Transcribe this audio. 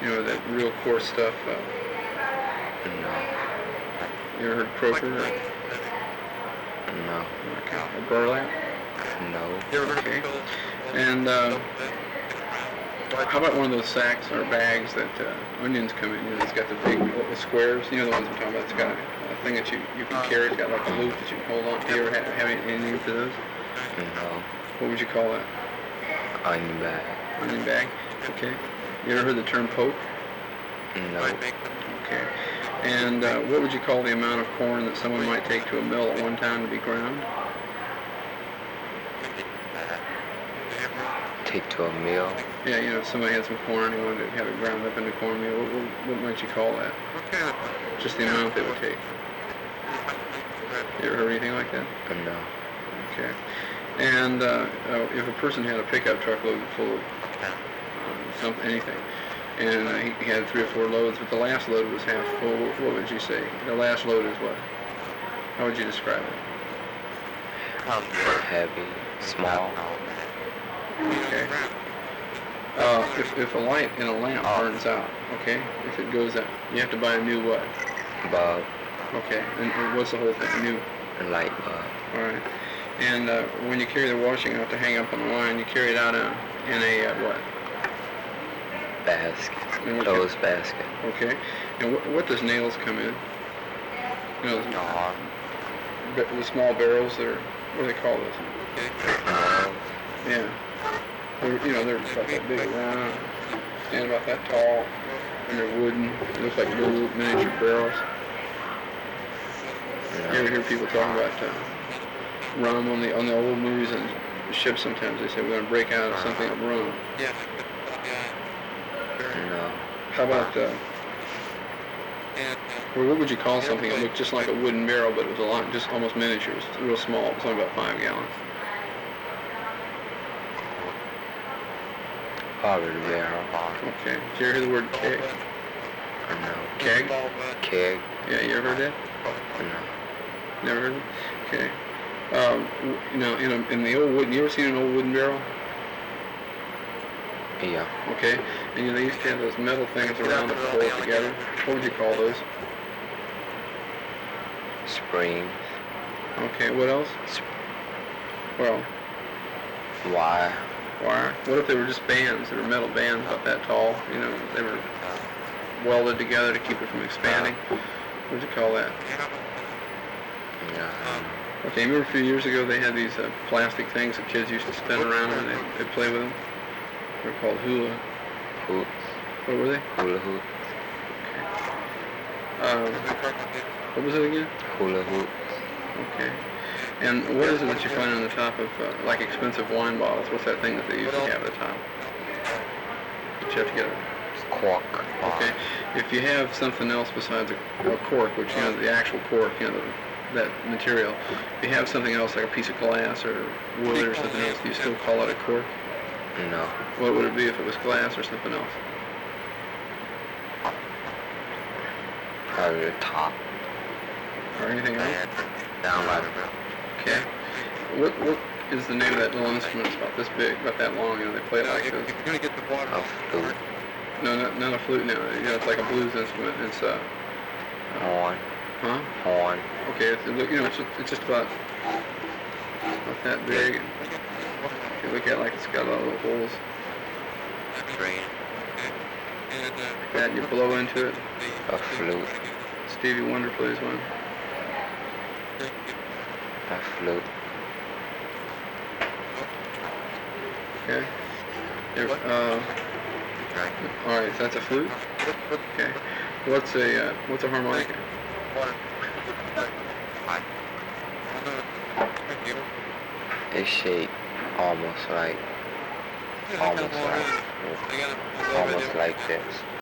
You know, that real coarse stuff. No. You ever heard croaker? No. Okay. Or burlap? No. Okay. And how about one of those sacks or bags that onions come in? You know, it's got the big little squares. You know the ones I'm talking about. It's got a thing that you can carry. It's got like a loop that you can hold on to. You ever have any name for those? No. What would you call that? Onion bag. Onion bag? Okay. You ever heard the term poke? No. Okay. And what would you call the amount of corn that someone might take to a mill at one time to be ground? Take to a meal. Yeah, you know, if somebody had some corn and wanted to have it ground up into cornmeal, what might you call that? Just the amount they would take. You ever heard anything like that? No. Okay. And if a person had a pickup truck loaded full of anything, and he had 3 or 4 loads, but the last load was half full, what would you say? The last load is what? How would you describe it? Heavy. Small. Okay. If a light in a lamp burns out, okay, if it goes out, you have to buy a new what? Bulb. Okay, and what's the whole thing? New? A light bulb. All right. And when you carry the washing out to hang up on the line, you carry it out in a what? Basket. Clothes basket. Okay. And what does nails come in? You know, the small barrels that are, what do they call those? Yeah. They're about that big around, stand about that tall, and they're wooden. It looks like little miniature barrels. You ever hear people talking about rum on the old movies and ships? Sometimes they say we're going to break out of something of rum. Yeah. No. How about what would you call something that looked just like a wooden barrel, but it was just almost miniature? It was real small. It was only about 5 gallons. Probably the barrel. Okay. Did you ever hear the word keg? No. Keg? Keg. Yeah, you ever heard that? No. Never heard it? Okay. In the old wooden, you ever seen an old wooden barrel? Yeah. Okay. And they used to have those metal things around that pull it together. What would you call those? Springs. Okay. What else? Well, Wire. wire. What if they were just bands? They were metal bands about that tall. You know, they were welded together to keep it from expanding. What would you call that? Yeah. Okay, remember a few years ago they had these plastic things that kids used to spin around and they'd play with them? They're called hula. Hoops. What were they? Hula hoop. What was it again? Hula hoop. Okay. And what is it that you find on the top of, like expensive wine bottles? What's that thing that they usually have at the top? That you have to get Cork. Okay. If you have something else besides a cork, which, you know, the actual cork, you know, that material, if you have something else like a piece of glass or wood or something else, do you still call it a cork? No. What would it be if it was glass or something else? Probably the top. Or anything else? Down by the Okay. What is the name of that little instrument? It's about this big, about that long, and they play it like this. You're gonna get the water. a flute. No, not a flute. No, you know, it's like a blues instrument. It's Horn. huh? Horn. Okay, it's just about that big. And if you look at it, like it's got a lot of little holes. Train. Like that, you blow into it. A flute. Stevie Wonder plays one. A flute. Okay. All right, so that's a flute. Okay. What's a harmonica? It's shaped almost like this.